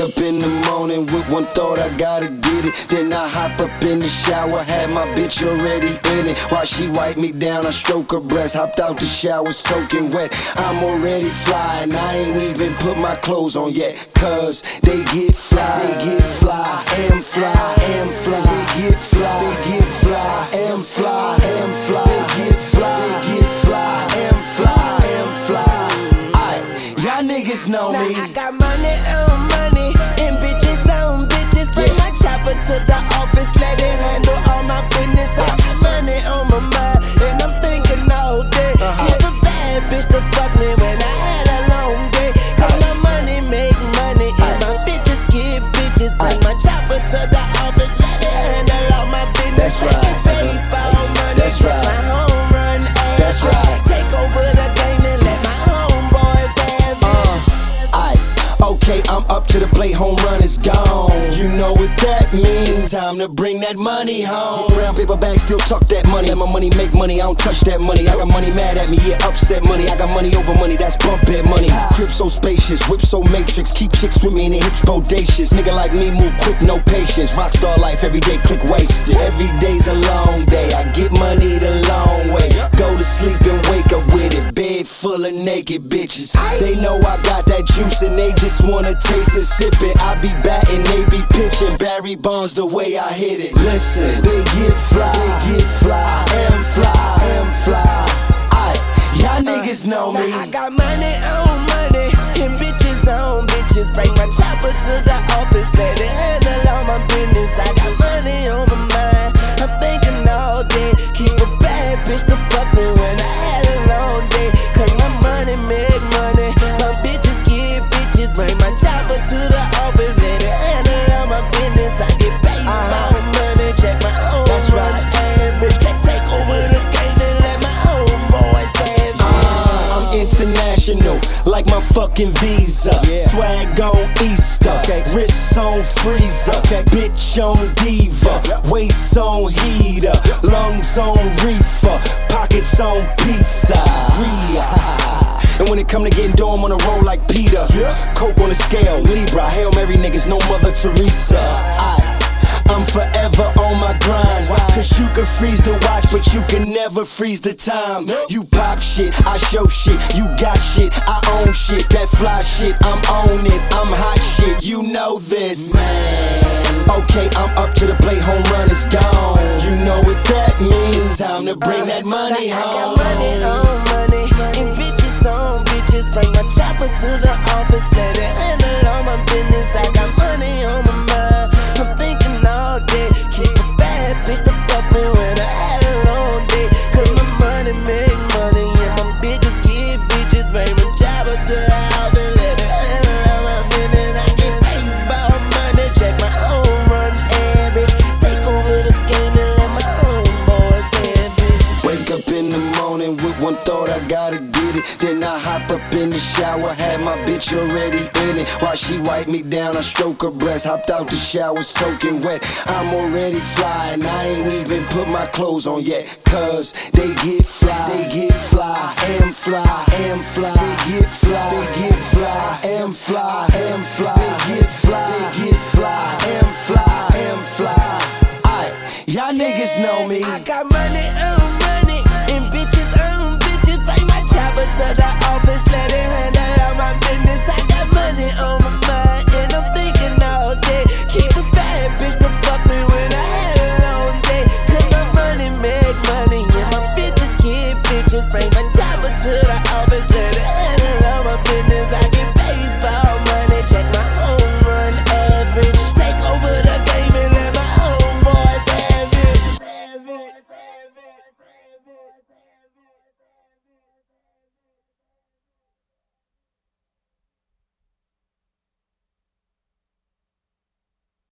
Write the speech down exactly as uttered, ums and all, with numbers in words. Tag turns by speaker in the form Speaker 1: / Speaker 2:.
Speaker 1: Wake up in the morning with one thought, I gotta get it. Then I hopped up in the shower, had my bitch already in it. While she wiped me down, I stroke her breast. Hopped out the shower soaking wet. I'm already flying, I ain't even put my clothes on yet. Cause they get fly, they get fly, am fly, am fly. They get fly, they get fly, am fly, am fly. They get fly, they get fly, am fly, am fly. Aight, y'all niggas know me.
Speaker 2: Now I got money on money and bitches on bitches. Bring my chopper to the office, let it handle all my business. I got money on my mind and I'm thinking all day. Keep a bad bitch to fuck me when I had a long day. Cause my money make money and my bitches get bitches. Bring my chopper to the office, let it handle all my business.
Speaker 1: That's right.
Speaker 2: Baseball money,
Speaker 1: That's right.
Speaker 2: my home run ass.
Speaker 1: That's right.
Speaker 2: Take over the game and let my homeboys have it.
Speaker 1: Uh, aight, okay, I'm up to the plate, home run is gone. You know what that means, time to bring that money home. Brown paper bag, still tuck that money. Let my money make money, I don't touch that money. I got money mad at me, yeah, upset money. I got money over money, that's bump head money. Crib so spacious, whip so matrix. Keep chicks with me and their hips bodacious. Nigga like me move quick, no patience. Rockstar life, every day click wasted. Every day's a long day, I get money the long way. Go to sleep and wake up with it. Bed full of naked bitches. They know I got that juice and they just wanna taste it, sip it. I be batting, they be pitching. Barry Bonds the way I hit it. Listen, they get fly, they get fly, am fly, am fly. Aight, y'all niggas know me.
Speaker 2: Now I got money on money and bitches on bitches. Bring my chopper to the office, let it handle all my business. I got money on my mind, I'm thinking all day. Keep a bad bitch to fuck me when I had a long day. Cause my money make money, my bitches get bitches. Bring my chopper to the office, let it handle all my business. I get paid uh-huh. for money, check my own.
Speaker 1: That's right.
Speaker 2: Average, take, take over the game and let my homeboys have it.
Speaker 1: Uh, I'm international, like my fucking visa. Yeah. Swag on Easter, okay. Wrists on freezer, okay. Bitch on diva, yeah. Waist on heater, lungs on reefer, pockets on pizza. And when it come to getting dough, I'm on a roll like Peter. Yeah. Coke on the scale, Libra, Hail Mary niggas, no Mother Teresa. I, I'm forever on my grind. Cause you can freeze the watch, but you can never freeze the time. You pop shit, I show shit. You got shit, I own shit. That fly shit, I'm on it. I'm hot shit, you know this. Man. Okay, I'm up to the plate, home run is gone. You know what that means, time to bring that money
Speaker 2: I
Speaker 1: home.
Speaker 2: got money on money and bitches on bitches. Bring my chopper to the office, let it handle all my business. I got money on my mind, I'm thinking all day. Keep a bad bitch to fuck me when I had a long day. Cause my money make money and my bitches get bitches. Bring my chopper to the office, let it handle all my business. I get baseball money, check my own run average. Take over the game and let my homeboys have it.
Speaker 1: Wake up in the morning with one thought, I gotta get it. Then I hopped up in the shower, had my bitch already in it. While she wiped me down, I stroke her breast. Hopped out the shower soaking wet. I'm already flying, I ain't even put my clothes on yet. Cause they get fly, they get fly, am fly, am fly. They get fly, they get fly, am fly, am fly. They get fly, they get fly, am fly, am fly. Aight, y'all niggas know me.
Speaker 2: I got money on money and bitches on bitches. Bring my chopper to the office, let it